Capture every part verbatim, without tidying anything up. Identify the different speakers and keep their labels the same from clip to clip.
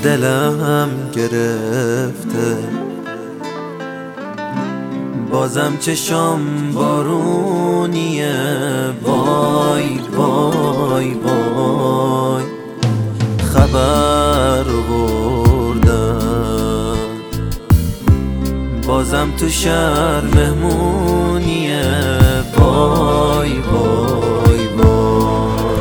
Speaker 1: دلم گرفته، بازم چشام بارونیه. وای وای وای خبر بردن، بازم تو شهر مهمونیه. وای وای وای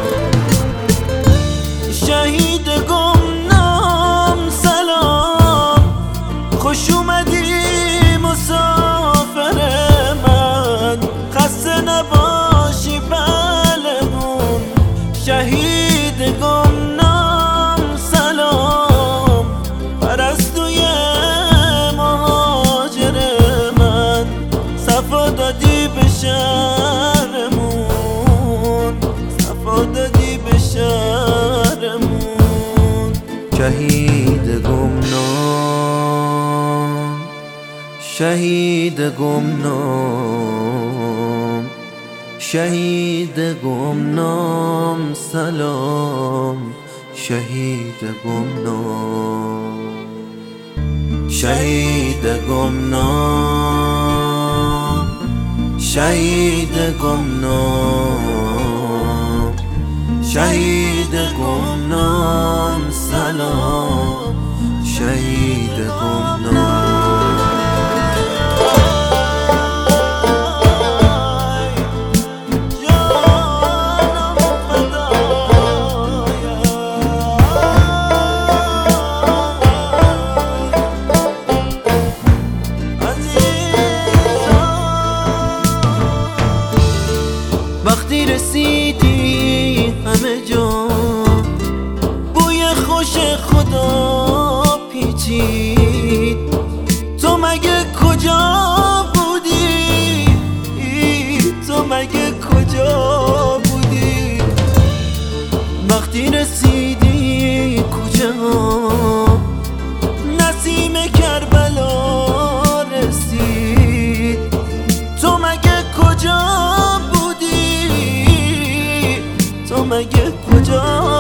Speaker 1: شهید گمنام سلام، خوش اومدی مسافر من، خسته نباشی بلمون. شهید گمنام سلام، پرستوی مهاجر من، صفا دادی به شهرمون، صفا دادی به شهرمون. شهید گمنام، شهید گمنام، شهید گمنام سلام. شهید گمنام، شهید گمنام، شهید گمنام، شهید گمنام سلام. شهید گمنام. وقتی رسیدی همه جا بوی خوش خدا پیچید، تو مگه کجا بودی؟ تو مگه کجا بودی؟ وقتی رسیدی کوچه ها نسیم کربلا رسید، تو مگه کجا؟ تو مگه کجا